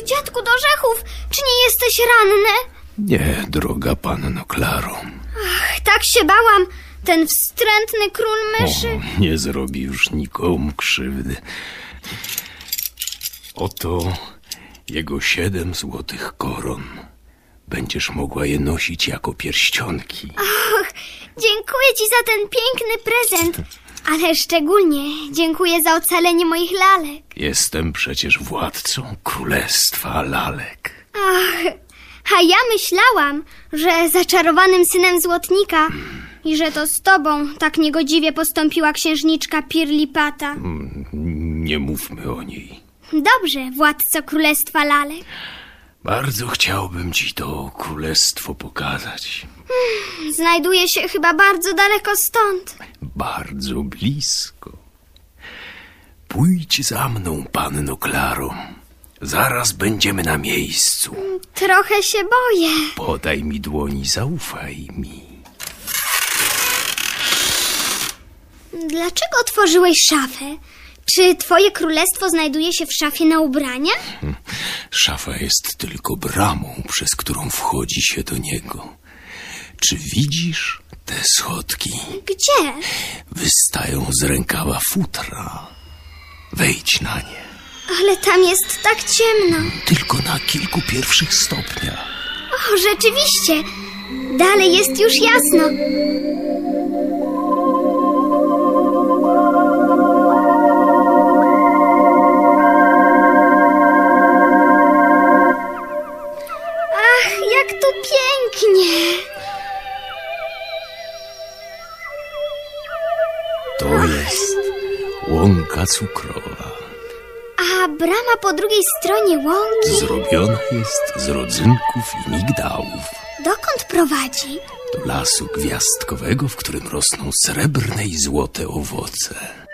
dziadku Dorzechów, czy nie jesteś ranny? Nie, droga panno Klaro. Ach, tak się bałam. Ten wstrętny król myszy. O, nie zrobi już nikomu krzywdy. Oto jego 7 złotych koron. Będziesz mogła je nosić jako pierścionki. Och, dziękuję ci za ten piękny prezent. Ale szczególnie dziękuję za ocalenie moich lalek. Jestem przecież władcą królestwa lalek. Ach, a ja myślałam, że zaczarowanym synem złotnika i że to z tobą tak niegodziwie postąpiła księżniczka Pirlipata. Nie mówmy o niej. Dobrze, władco królestwa lalek. Bardzo chciałbym ci to królestwo pokazać. Znajduje się chyba bardzo daleko stąd. Bardzo blisko. Pójdź za mną, panno Klaro. Zaraz będziemy na miejscu. Trochę się boję. Podaj mi dłoń i zaufaj mi. Dlaczego otworzyłeś szafę? Czy twoje królestwo znajduje się w szafie na ubrania? Szafa jest tylko bramą, przez którą wchodzi się do niego. Czy widzisz te schodki? Gdzie? Wystają z rękawa futra. Wejdź na nie. Ale tam jest tak ciemno. Tylko na kilku pierwszych stopniach. O, rzeczywiście. Dalej jest już jasno. Ach, jak tu pięknie. To jest łąka cukrowa. A brama po drugiej stronie łąki Zrobiona jest z rodzynków i migdałów. dokąd prowadzi? Do lasu gwiazdkowego, w którym rosną srebrne i złote owoce.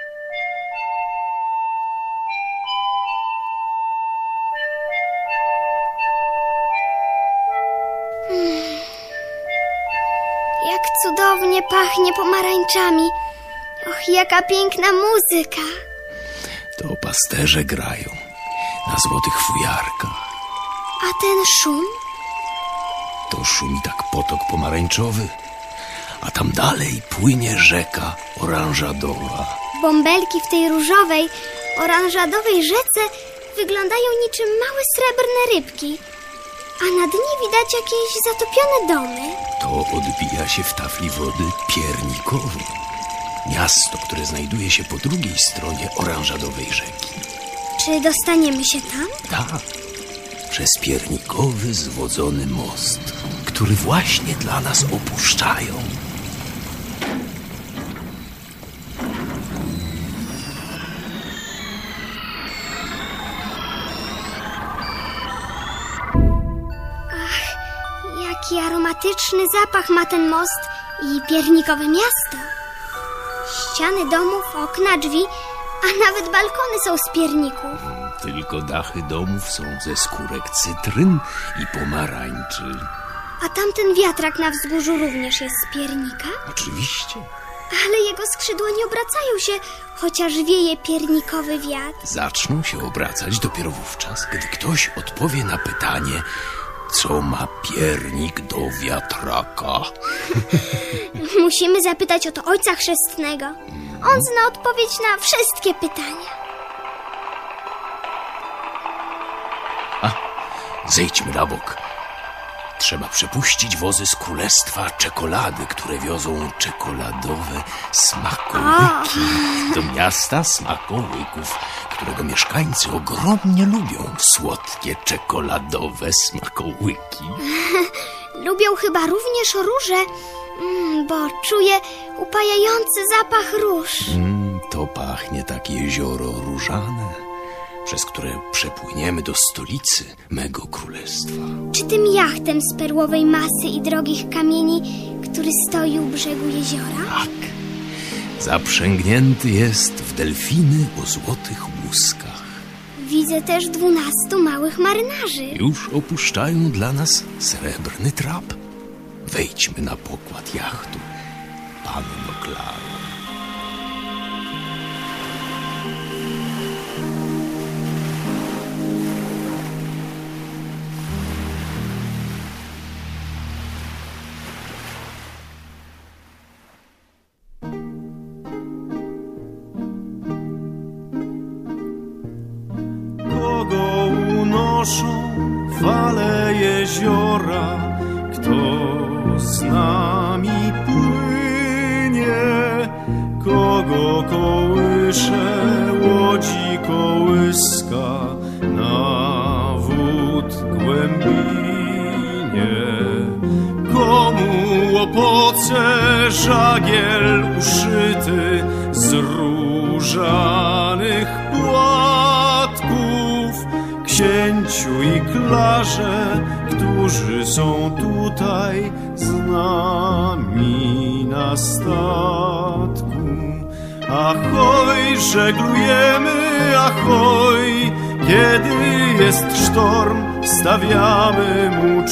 Jak cudownie pachnie pomarańczami. Och, jaka piękna muzyka. To pasterze grają na złotych fujarkach. A ten szum? To szumi tak potok pomarańczowy, a tam dalej płynie rzeka oranżadowa. Bąbelki w tej różowej, oranżadowej rzece wyglądają niczym małe srebrne rybki, a na dnie widać jakieś zatopione domy. To odbija się w tafli wody piernikowej. Miasto, które znajduje się po drugiej stronie oranżadowej rzeki. Czy dostaniemy się tam? Tak, przez piernikowy, zwodzony most, który właśnie dla nas opuszczają. Jaki aromatyczny zapach ma ten most i piernikowe miasto. Ściany domów, okna, drzwi, a nawet balkony są z pierników. Tylko dachy domów są ze skórek cytryn i pomarańczy. A tamten wiatrak na wzgórzu również jest z piernika? Oczywiście. Ale jego skrzydła nie obracają się, chociaż wieje piernikowy wiatr. Zaczną się obracać dopiero wówczas, gdy ktoś odpowie na pytanie, co ma piernik do wiatraka. Musimy zapytać o to Ojca Chrzestnego. On zna odpowiedź na wszystkie pytania. Zejdźmy na bok. Trzeba przepuścić wozy z królestwa czekolady, które wiozą czekoladowe smakołyki do miasta smakołyków, którego mieszkańcy ogromnie lubią słodkie czekoladowe smakołyki. Lubią chyba również róże, bo czuję upajający zapach róż. To pachnie tak jezioro różane, przez które przepłyniemy do stolicy mego królestwa. Czy tym jachtem z perłowej masy i drogich kamieni, który stoi u brzegu jeziora? Tak. Zaprzęgnięty jest w delfiny o złotych łuskach. Widzę też 12 małych marynarzy. Już opuszczają dla nas srebrny trap. Wejdźmy na pokład jachtu, panno Klaro. unoszą fale jeziora. Kto z nami płynie, kogo kołysze łodzi kołyska na wód głębinie. Komu łopoce żagiel uszyty z różanych płatków, księciu i Klarze, którzy są tutaj z nami na statku. Ahoj, żeglujemy, ahoj, kiedy jest sztorm, stawiamy mu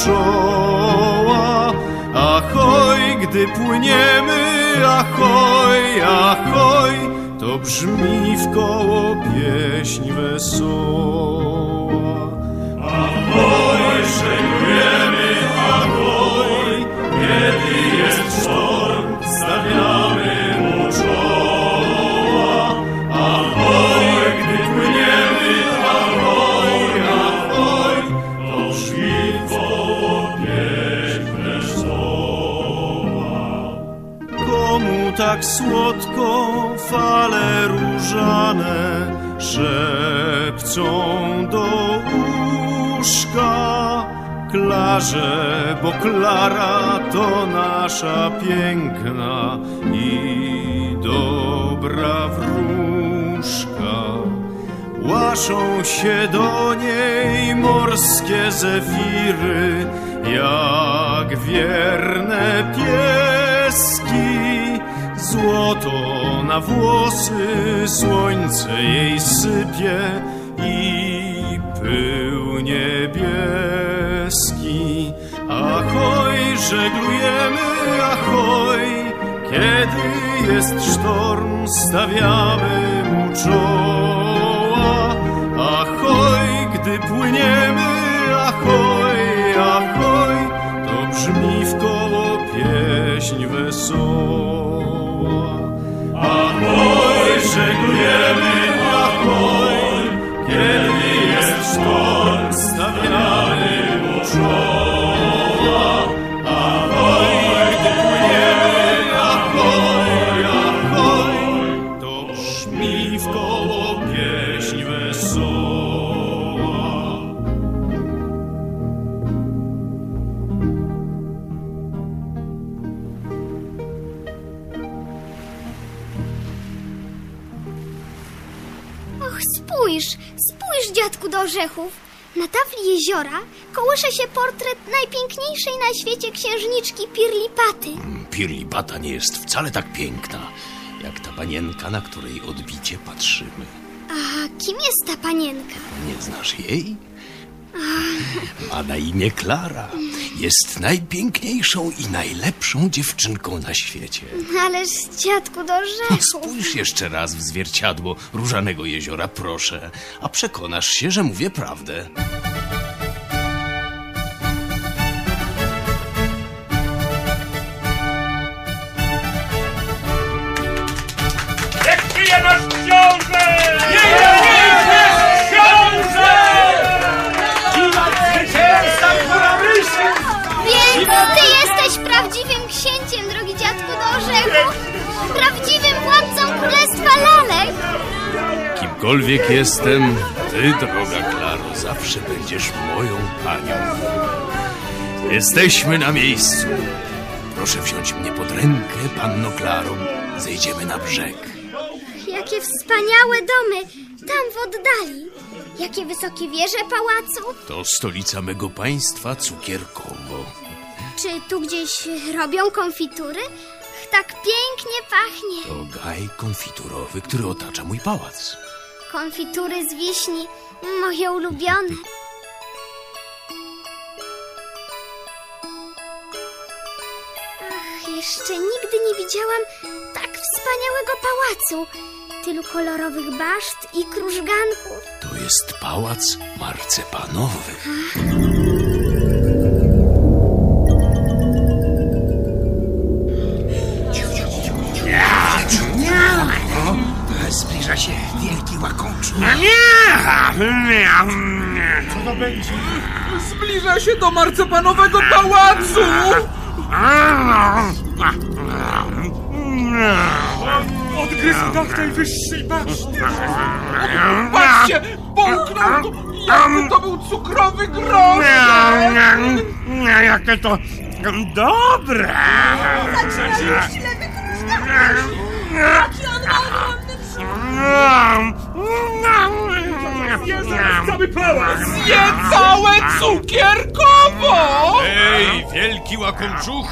czoła. Ahoj, gdy płyniemy, ahoj, ahoj, to brzmi wkoło pieśń wesoła. Ahoj, żeglujemy, ahoj, kiedy jest sztorm, stawiamy mu czoła. Ahoj, gdy płyniemy, ahoj, ahoj, to brzmi wkoło pieśń wesoła. Komu tak słodko fale różane szepcą do uszka? Klarze, bo Klara to nasza piękna i dobra wróżka. Łaszą się do niej morskie zefiry, jak wierne pieski. Złoto na włosy słońce jej sypie i pył niebieski. Ahoj, żeglujemy, ahoj, kiedy jest sztorm, stawiamy mu czoła. Ahoj, gdy płyniemy, ahoj, ahoj, to brzmi wkoło pieśń wesoła. Ahoj, żeglujemy, ahoj, kiedy jest sztorm, stawiamy mu czoła. Ahoj, gdy płyniemy, ahoj, ahoj, to brzmi wkoło pieśń wesoła. Och, spójrz, dziadku do orzechów. Na tafli jeziora kołysze się portret najpiękniejszej na świecie księżniczki Pirlipaty. Pirlipata nie jest wcale tak piękna, jak ta panienka, na której odbicie patrzymy. A kim jest ta panienka? Nie znasz jej? Ma na imię Klara. Jest najpiękniejszą i najlepszą dziewczynką na świecie. Ależ, dziadku do orzechów. Spójrz jeszcze raz w zwierciadło Różanego Jeziora, proszę, a przekonasz się, że mówię prawdę. Niech żyje nasz książę! Niech żyje nasz książę! Więc ty jesteś prawdziwym księciem, drogi dziadku do orzechów. Prawdziwym władcą królestwa lalek. Kimkolwiek jestem, ty, droga Klaro, zawsze będziesz moją panią. Jesteśmy na miejscu. Proszę wziąć mnie pod rękę, panno Klaro. Zejdziemy na brzeg. Jakie wspaniałe domy, tam w oddali. Jakie wysokie wieże pałacu. To stolica mego państwa, Cukierkowo. Czy tu gdzieś robią konfitury? Tak pięknie pachnie. To gaj konfiturowy, który otacza mój pałac. Konfitury z wiśni, moje ulubione. Ach, jeszcze nigdy nie widziałam tak wspaniałego pałacu. Tylu kolorowych baszt i krużganków. To jest pałac marcepanowy. Zbliża się wielki łakomczu. Co to będzie? Zbliża się do marcepanowego pałacu! Odgryzł dach najwyższej baszty. Patrzcie, połknął go, jakby to był cukrowy grosz! Jakie to dobre! Cały pałac! Je całe cukierkowo! Ej, wielki łakomczuchu!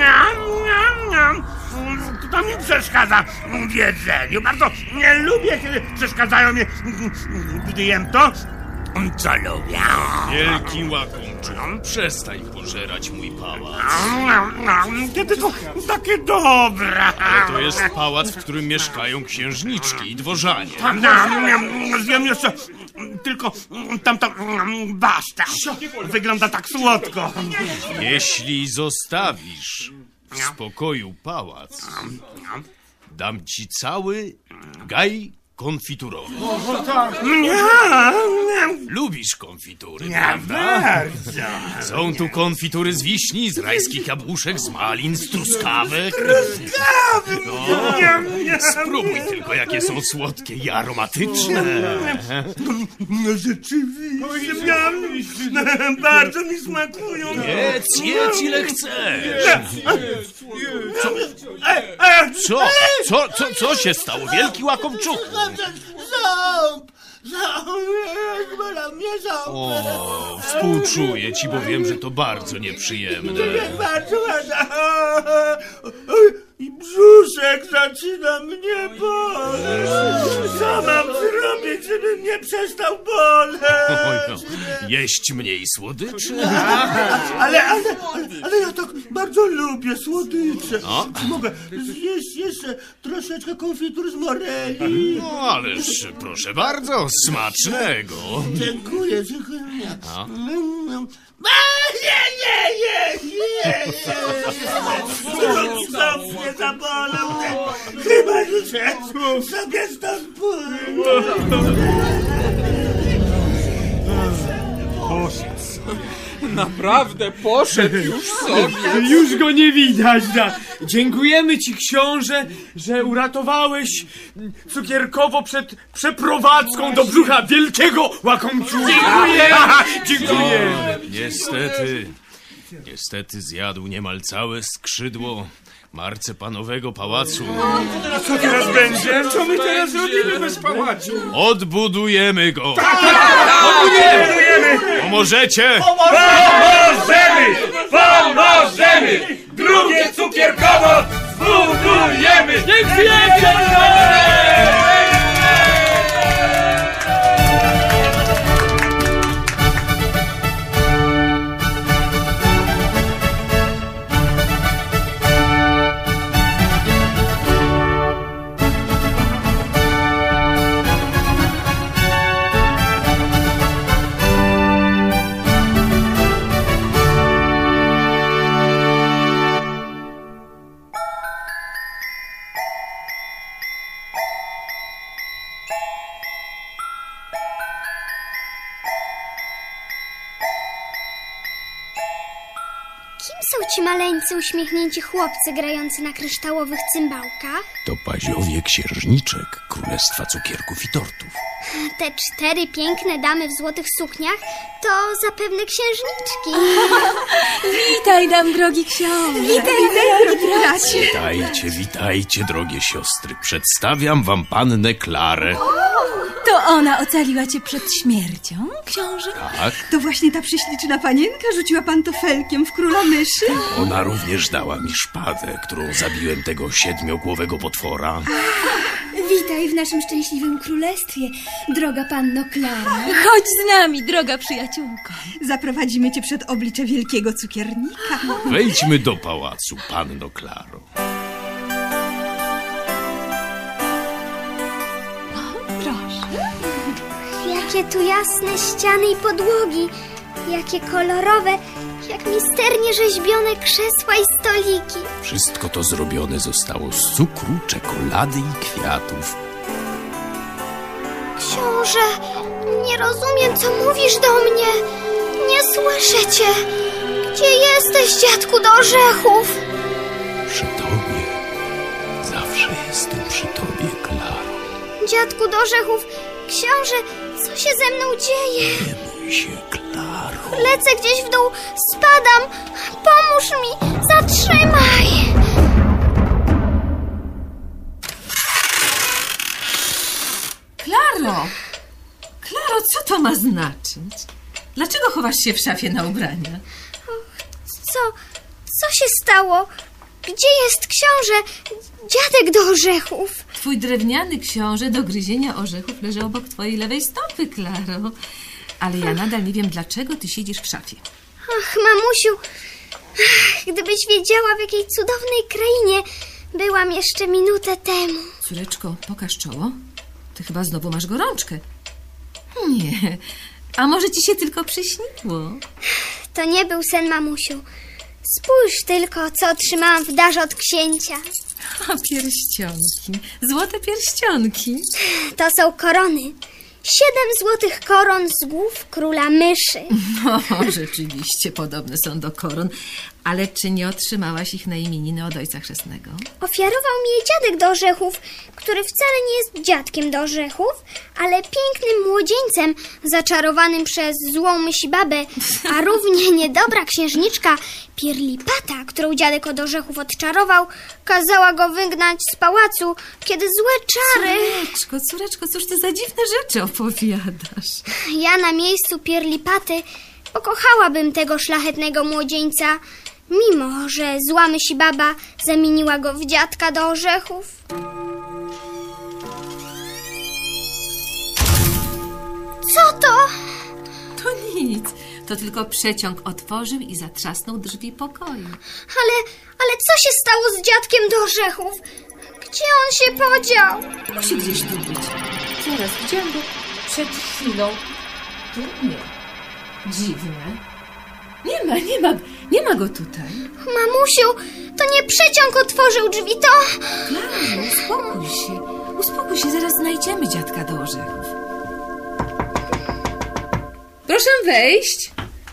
To mi przeszkadza w jedzeniu. Bardzo nie lubię, kiedy przeszkadzają mi, gdy jem to, co lubię. Wielki łakomczuchu, przestań pożerać mój pałac. Kiedy to takie dobre. To jest pałac, w którym mieszkają księżniczki i dworzanie. Zjem jeszcze tylko tamta baszta. Wygląda tak słodko. Jeśli zostawisz w spokoju pałac, dam ci cały gaj konfiturowy. Lubisz konfitury, prawda? Są tu konfitury z wiśni, z rajskich jabłuszek, z malin, z truskawek. Spróbuj tylko, jakie są słodkie i aromatyczne. Rzeczywiście, bardzo mi smakują. Jedz ile chcesz. Co się stało, wielki łakomczuchu? Bolał mnie ząb. O, współczuję ci, bo wiem, że to bardzo nieprzyjemne. Bardzo i brzuszek zaczyna mnie boleć. Co mam zrobić, żeby mnie przestał boleć? Jeść mniej słodyczy? Ale ja tak bardzo lubię słodycze. Czy mogę zjeść jeszcze troszeczkę konfitur z moreli? No, ależ proszę bardzo, smacznego. Dziękuję. Nie. Ząb mnie zabolał. Chyba życzę sobie stąd Naprawdę poszedł już sobie. Już go nie widać. Dziękujemy ci, książę, że uratowałeś cukierkowo przed przeprowadzką do brzucha wielkiego łakomczucha. Dziękuję. Niestety zjadł niemal całe skrzydło marcepanowego pałacu. Co teraz będzie? Co my teraz robimy bez pałacu? Odbudujemy go. Odbudujemy! Pomożecie? Pomożemy! Drugie cukierkowo zbudujemy! Niech wiecie! Kim są ci maleńcy, uśmiechnięci chłopcy grający na kryształowych cymbałkach? To paziowie księżniczek Królestwa Cukierków i Tortów. Te 4 piękne damy w złotych sukniach to zapewne księżniczki. Witaj nam, drogi książę. Witaj, drogi bracie. Witajcie, drogie siostry. Przedstawiam wam pannę Klarę. To ona ocaliła cię przed śmiercią, książę? Tak, To właśnie ta prześliczna panienka rzuciła pantofelkiem w króla myszy? ona również dała mi szpadę, którą zabiłem tego 7-głowego potwora. Witaj w naszym szczęśliwym królestwie, droga panno Klara. Chodź z nami, droga przyjaciółko. Zaprowadzimy cię przed oblicze wielkiego cukiernika. Wejdźmy do pałacu, panno Klaro. Proszę. Jakie tu jasne ściany i podłogi. Jakie kolorowe, jak misternie rzeźbione krzesła i stoliki. Wszystko to zrobione zostało z cukru, czekolady i kwiatów. Boże, nie rozumiem, co mówisz do mnie. Nie słyszę cię. Gdzie jesteś, dziadku do orzechów? Przy tobie. Zawsze jestem przy tobie, Klaro. Dziadku do orzechów, książę, co się ze mną dzieje? Nie bój się, Klaro. Lecę gdzieś w dół, spadam. Pomóż mi, zatrzymaj. Klaro! Klaro, co to ma znaczyć? Dlaczego chowasz się w szafie na ubrania? Co się stało? Gdzie jest książę? Dziadek do orzechów. Twój drewniany książę do gryzienia orzechów leży obok twojej lewej stopy, Klaro. Ale ja nadal nie wiem, dlaczego ty siedzisz w szafie. Ach, mamusiu, gdybyś wiedziała, w jakiej cudownej krainie byłam jeszcze minutę temu. Córeczko, pokaż czoło. Ty chyba znowu masz gorączkę. Nie, a może ci się tylko przyśniło? To nie był sen, mamusiu. Spójrz tylko, co otrzymałam w darze od księcia. O, pierścionki, złote pierścionki. To są korony. 7 złotych koron z głów króla myszy. No, rzeczywiście, podobne są do koron. Ale czy nie otrzymałaś ich na imieniny od ojca chrzestnego? Ofiarował mi je dziadek do orzechów, który wcale nie jest dziadkiem do orzechów, ale pięknym młodzieńcem zaczarowanym przez złą myśibabę, a równie niedobra księżniczka Pirlipata, którą dziadek od orzechów odczarował, kazała go wygnać z pałacu, kiedy złe czary... Córeczko, cóż ty za dziwne rzeczy opowiadasz? Ja na miejscu Pirlipaty pokochałabym tego szlachetnego młodzieńca, mimo że zła myśibaba zamieniła go w dziadka do orzechów. Co to? To nic. To tylko przeciąg otworzył i zatrzasnął drzwi pokoju. Ale co się stało z dziadkiem do orzechów? Gdzie on się podział? Musi gdzieś tu być. Zaraz, widziałam go przed chwilą. Tu nie. Dziwne. Nie ma go tutaj. Mamusiu, to nie przeciąg otworzył drzwi, to... Klaro, uspokój się, zaraz znajdziemy dziadka do orzechów. Proszę wejść.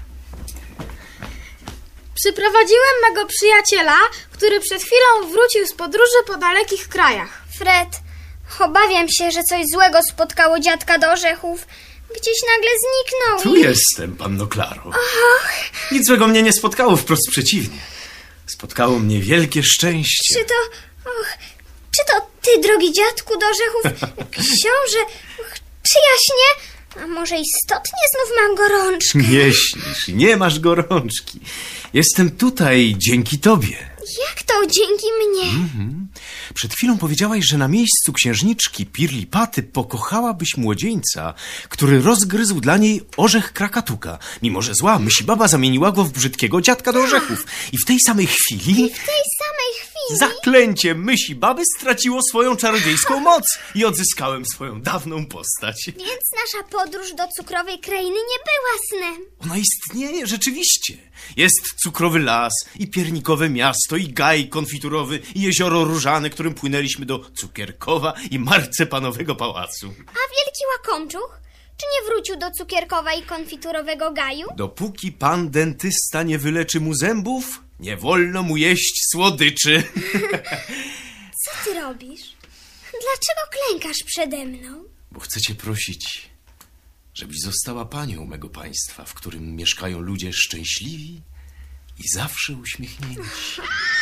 Przyprowadziłem mego przyjaciela, który przed chwilą wrócił z podróży po dalekich krajach. Fred, obawiam się, że coś złego spotkało dziadka do orzechów. Gdzieś nagle zniknął. Tu jestem, panno Klaro. Nic złego mnie nie spotkało, wprost przeciwnie. Spotkało mnie wielkie szczęście. Czy to ty, drogi dziadku do orzechów, książę, czy jaśnie? A może istotnie znów mam gorączkę? Nie śnisz, nie masz gorączki. Jestem tutaj dzięki tobie. Jak to dzięki mnie? Przed chwilą powiedziałaś, że na miejscu księżniczki Pirlipaty pokochałabyś młodzieńca, który rozgryzł dla niej orzech Krakatuka, mimo że zła myśibaba zamieniła go w brzydkiego dziadka do orzechów. I w tej samej chwili... Zaklęcie myśibaby straciło swoją czarodziejską moc i odzyskałem swoją dawną postać. Więc nasza podróż do cukrowej krainy nie była snem. Ona istnieje rzeczywiście. Jest cukrowy las i piernikowe miasto i gaj konfiturowy i jezioro różane, którym płynęliśmy do Cukierkowa i marcepanowego pałacu. A wielki łakomczuch? Czy nie wrócił do Cukierkowa i konfiturowego gaju? Dopóki pan dentysta nie wyleczy mu zębów, nie wolno mu jeść słodyczy. Co ty robisz? Dlaczego klękasz przede mną? Bo chcę cię prosić, żebyś została panią mego państwa, w którym mieszkają ludzie szczęśliwi i zawsze uśmiechnięci.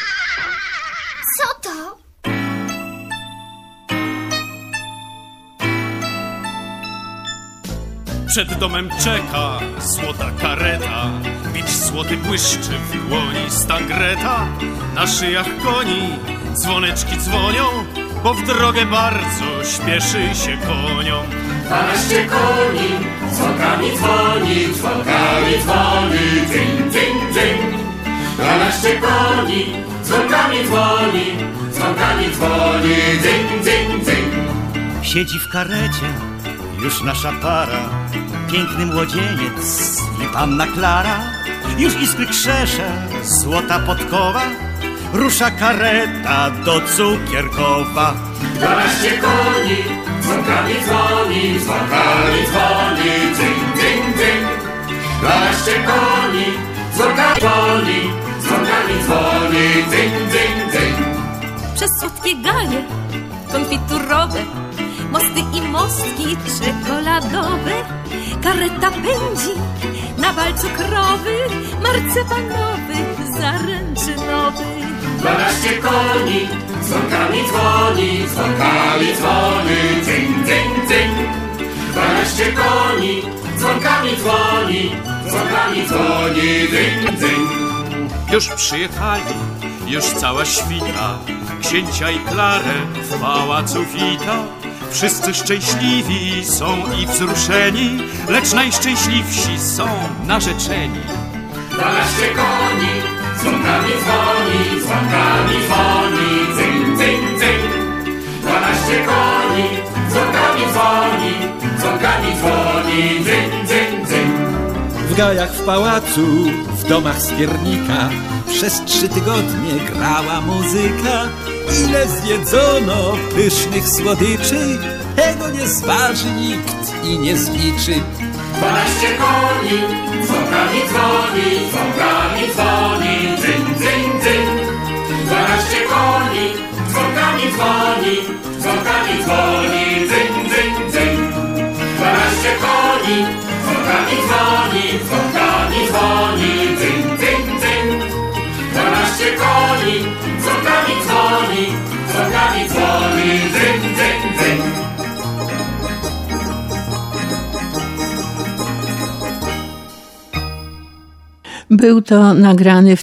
Co to? Przed domem czeka złota kareta, bicz złoty błyszczy w dłoni stangreta. Na szyjach koni dzwoneczki dzwonią, bo w drogę bardzo śpieszy się koniom. 12 koni dzwonkami dzwoni, dzwonkami dzwoni, dzyń, dzyń, dzyń. 12 koni dzwonkami dzwoni, dzwonkami dzwoni, dzyń, dzyń, dzyń. Siedzi w karecie już nasza para, piękny młodzieniec i panna Klara. Już iskry krzesze, złota podkowa, rusza kareta do Cukierkowa. 12 koni, dzwonkami dzwoni, dzwonkami dzwoni, dzyń, dzyń, dzyń. 12 koni, dzwonkami dzwoni, dzwonkami dzwoni, dzyń, dzyń, dzyń. Przez słodkie gaje konfiturowe, mosty i mostki czekoladowe, kareta pędzi na bal cukrowy, marcepanowy, zaręczynowy. 12 koni, dzwonkami dzwoni, dzwonkami dzwoni, dzyń, dzyń, dzyń. 12 koni, dzwonkami dzwoni, dzwonkami dzwoni, dzyń, dzyń. Już przyjechali, już cała świta, księcia i Klarę w pałacu wita. Wszyscy szczęśliwi są i wzruszeni, lecz najszczęśliwsi są narzeczeni. 12 koni, dzwonkami dzwoni, dzwonkami dzwoni, dzyń, dzyń, dzyń. 12 koni, dzwonkami dzwoni, dzwonkami dzwoni, dzyń, dzyń, dzyń. W gajach w pałacu, w domach skiernika przez 3 tygodnie grała muzyka. Ile zjedzono pysznych słodyczy, tego nie zważy nikt i nie zliczy. 12 koni, dzwonkami dzwoni, dzwonkami dzwoni, dzyń, dzyń, dzyń. 12 koni, dzwonkami dzwoni, dzwonkami dzwoni, dzyń, dzyń, dzyń. 12 koni, dzwonkami dzwoni, dzwonkami dzwoni, dzyń, dzyń, dzyń. 12 koni, dzwonkami dzwoni, dzwonkami dzwoni, dzyń, dzyń, dzyń. Był to nagrany w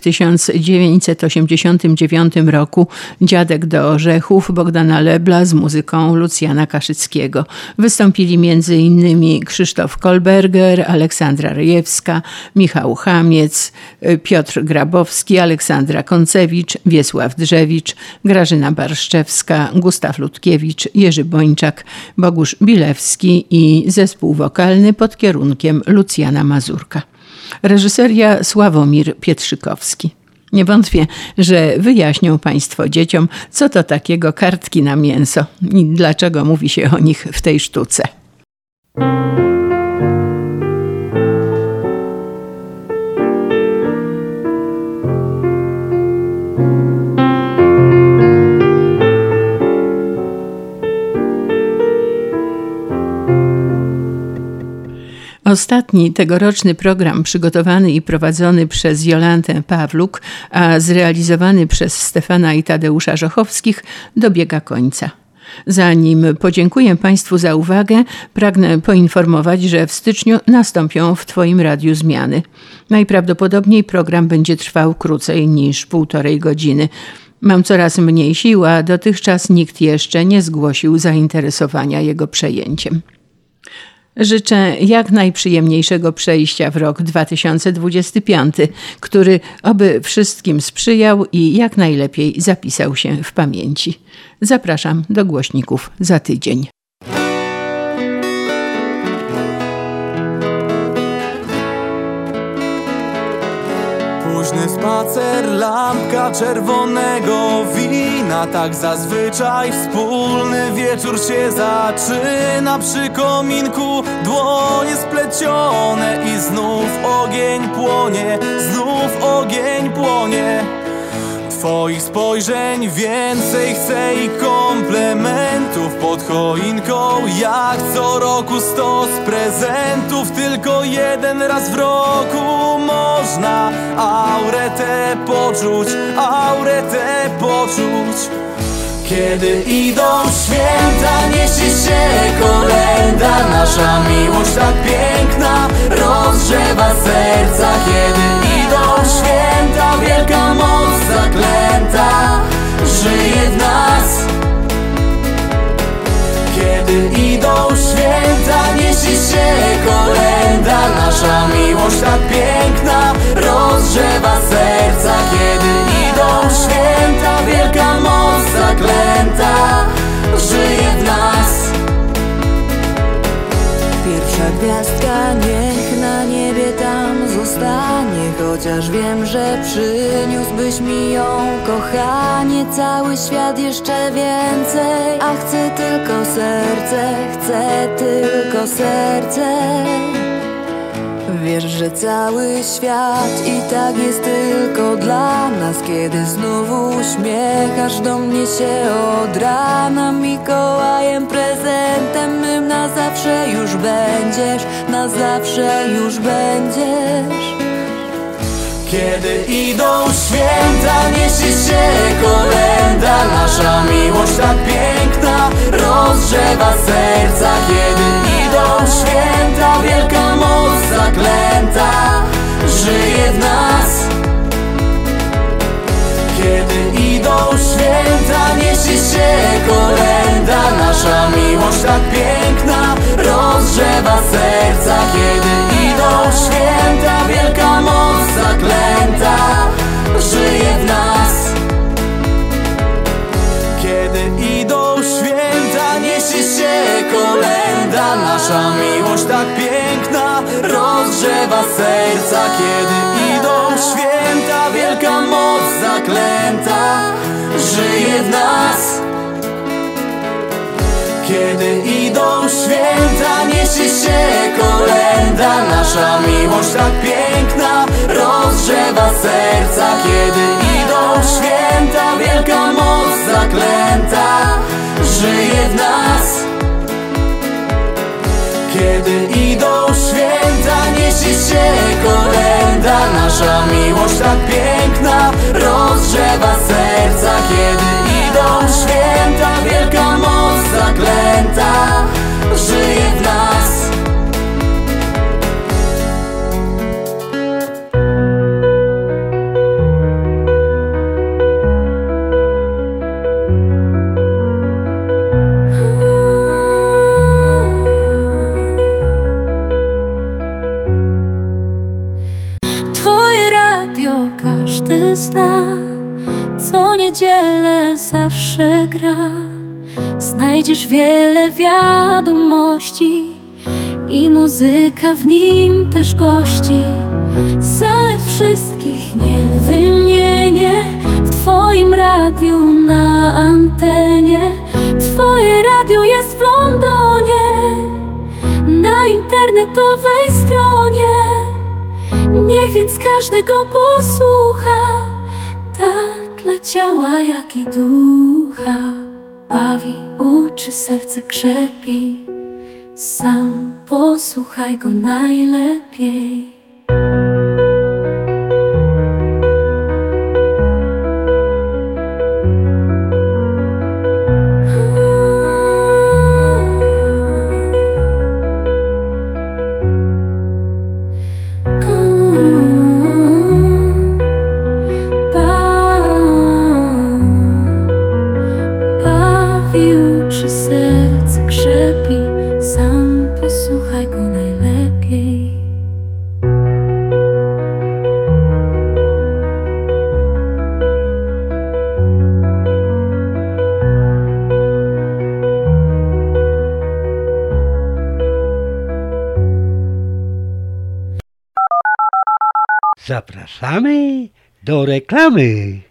1989 roku Dziadek do orzechów Bogdana Lebla z muzyką Lucjana Kaszyckiego. Wystąpili m.in. Krzysztof Kolberger, Aleksandra Ryjewska, Michał Chamiec, Piotr Grabowski, Aleksandra Koncewicz, Wiesław Drzewicz, Grażyna Barszczewska, Gustaw Ludkiewicz, Jerzy Bończak, Bogusz Bilewski i zespół wokalny pod kierunkiem Lucjana Mazurka. Reżyseria Sławomir Pietrzykowski. Nie wątpię, że wyjaśnią Państwo dzieciom, co to takiego kartki na mięso i dlaczego mówi się o nich w tej sztuce. Ostatni tegoroczny program przygotowany i prowadzony przez Jolantę Pawluk, a zrealizowany przez Stefana i Tadeusza Żochowskich dobiega końca. Zanim podziękuję Państwu za uwagę, pragnę poinformować, że w styczniu nastąpią w Twoim radiu zmiany. Najprawdopodobniej program będzie trwał krócej niż 1,5 godziny. Mam coraz mniej sił, a dotychczas nikt jeszcze nie zgłosił zainteresowania jego przejęciem. Życzę jak najprzyjemniejszego przejścia w rok 2025, który oby wszystkim sprzyjał i jak najlepiej zapisał się w pamięci. Zapraszam do głośników za tydzień. Późny spacer, lampka czerwonego wina. Tak zazwyczaj wspólny wieczór się zaczyna. Przy kominku dłonie splecione i znów ogień płonie, znów ogień płonie. Twoich spojrzeń więcej chcę i komplementów. Pod choinką jak co roku 100 prezentów. Tylko jeden raz w roku można auretę poczuć, auretę poczuć. Kiedy idą święta, niesie się kolęda. Nasza miłość tak piękna rozgrzewa serca. Kiedy idą święta, wielka moc zaklęta żyje w nas. Kiedy idą święta, niesie się kolęda. Nasza miłość tak piękna rozgrzewa serca. Kiedy idą święta, wielka moc zaklęta żyje w nas. Pierwsza gwiazdka niech na niebie tam zostanie. chociaż wiem, że przyniósłbyś mi ją, kochanie, cały świat jeszcze więcej. A chcę tylko serce, chcę tylko serce. Wiesz, że cały świat i tak jest tylko dla nas, kiedy znów uśmiechasz do mnie się od rana. Mikołajem, prezentem mym na zawsze już będziesz, na zawsze już będziesz. Kiedy idą święta, niesie się kolenda, nasza miłość tak piękna rozgrzewa serca. Kiedy idą święta, wielka moc zaklęta żyje w nas. Kiedy idą święta, niesie się kolenda, nasza miłość tak piękna rozgrzewa serca. Kiedy idą święta, wielka moc zaklęta żyje w nas. Kiedy idą święta, niesie się kolenda, nasza miłość tak piękna rozgrzewa serca. Kiedy idą święta, wielka moc zaklęta żyje w nas. Kiedy idą święta, niesie się kolenda, nasza miłość tak piękna rozgrzewa serca. Kiedy idą święta, wielka moc zaklęta żyje w nas. Kiedy idą święta, niesie się kolenda, nasza miłość tak piękna rozgrzewa serca. Kiedy idą święta, wielka moc zaklęta żyje w nas. Każdy zna, co niedzielę zawsze gra. Znajdziesz wiele wiadomości i muzyka w nim też gości. Zalet wszystkich nie wymienię w twoim radiu na antenie. Twoje radio jest w Londonie, na internetowej stronie. Niech więc każdy go posłucha, tak dla ciała jak i ducha. Bawi, uczy, serce krzepi, sam posłuchaj go najlepiej. Zapraszamy do reklamy.